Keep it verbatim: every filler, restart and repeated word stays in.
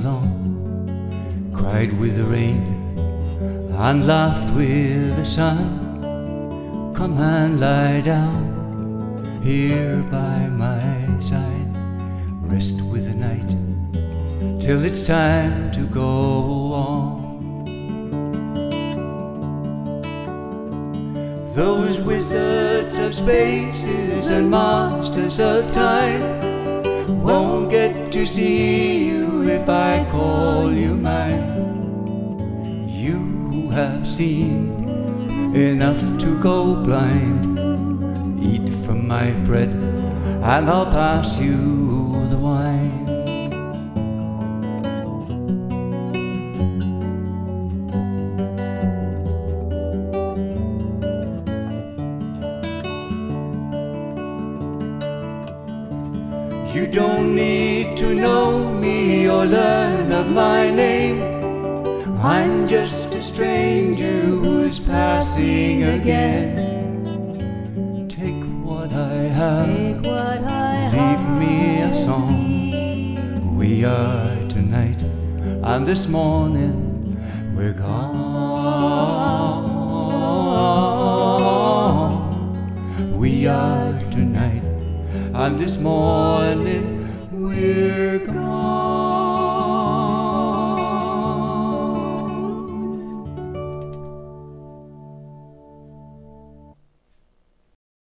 along, cried with the rain and laughed with the sun. Come and lie down here by my side, rest with the night till it's time to go on. Those wizards of spaces and masters of time won't get to see you if I call you mine. You have seen enough to go blind. Eat from my bread and I'll pass you the wine. You don't need to know me or learn of my name. I'm just a stranger who's passing again. Take what I have, Take what I leave have, me a song. We are tonight, and this morning we're gone. We are tonight, and this morning we're gone.